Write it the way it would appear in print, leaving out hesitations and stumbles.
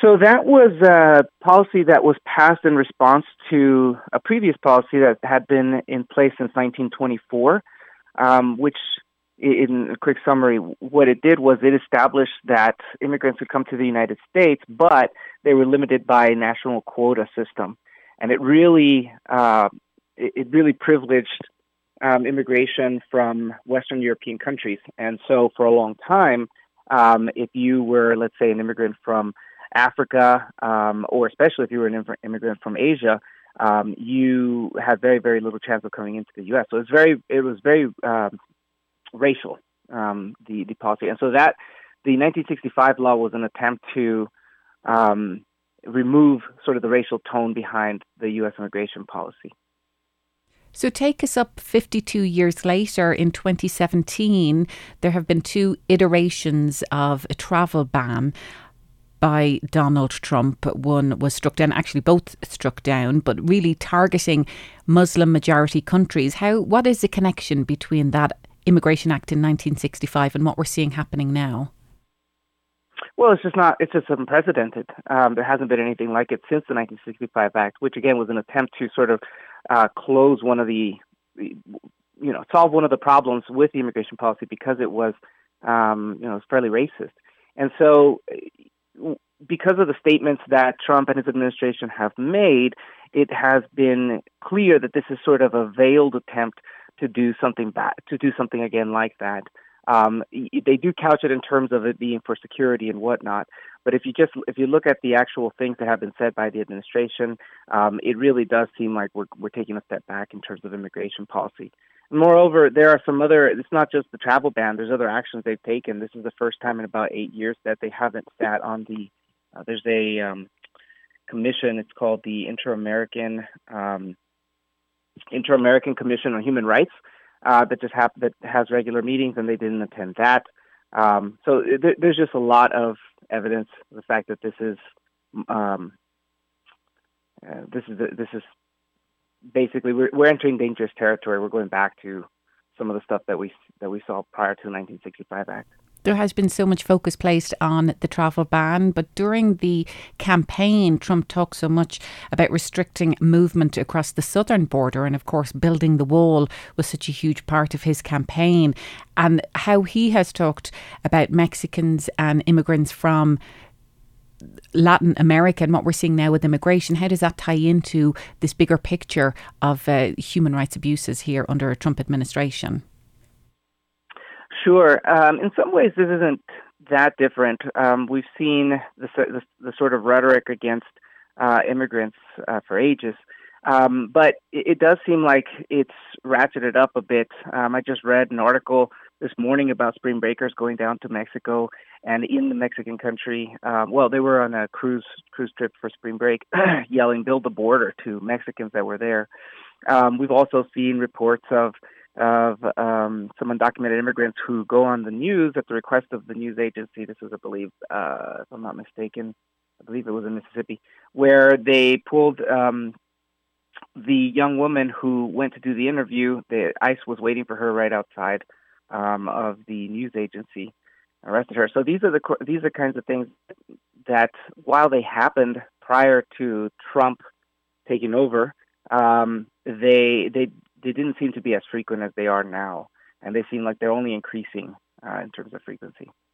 So that was a policy that was passed in response to a previous policy that had been in place since 1924, which, in a quick summary, what it did was it established that immigrants would come to the United States, but they were limited by a national quota system, and it really privileged immigration from Western European countries. And so, for a long time, if you were, let's say, an immigrant from Africa, or especially if you were an immigrant from Asia, you had very, very little chance of coming into the U.S. So it was very racial, the policy, and so that the 1965 law was an attempt to remove sort of the racial tone behind the U.S. immigration policy. So take us up 52 years later. In 2017, there have been two iterations of a travel ban by Donald Trump. One was struck down, actually both struck down, but really targeting Muslim majority countries. What is the connection between that Immigration Act in 1965 and what we're seeing happening now? Well, it's just unprecedented. There hasn't been anything like it since the 1965 Act, which again was an attempt to sort of close one of solve one of the problems with the immigration policy because it was, it's fairly racist. And so, because of the statements that Trump and his administration have made, it has been clear that this is sort of a veiled attempt to do something again like that. They do couch it in terms of it being for security and whatnot, but if you look at the actual things that have been said by the administration, it really does seem like we're taking a step back in terms of immigration policy. Moreover, there are some other. It's not just the travel ban. There's other actions they've taken. This is the first time in about 8 years that they haven't sat on the. There's a commission. It's called the Inter-American Commission on Human Rights. That has regular meetings, and they didn't attend that. So there's just a lot of evidence of the fact that this is basically we're entering dangerous territory. We're going back to some of the stuff that we saw prior to the 1965 Act. There has been so much focus placed on the travel ban, but during the campaign, Trump talked so much about restricting movement across the southern border, and of course building the wall was such a huge part of his campaign, and how he has talked about Mexicans and immigrants from Latin America and what we're seeing now with immigration. How does that tie into this bigger picture of human rights abuses here under a Trump administration? Sure. In some ways, this isn't that different. We've seen the sort of rhetoric against immigrants for ages, but it does seem like it's ratcheted up a bit. I just read an article this morning about spring breakers going down to Mexico, and in the Mexican country, they were on a cruise trip for spring break, yelling "Build the border" to Mexicans that were there. We've also seen reports of some undocumented immigrants who go on the news at the request of the news agency. This was, I believe, if I'm not mistaken, I believe it was in Mississippi, where they pulled the young woman who went to do the interview. The ICE was waiting for her right outside of the news agency, arrested her. So these are kinds of things that, while they happened prior to Trump taking over, they didn't seem to be as frequent as they are now, and they seem like they're only increasing in terms of frequency.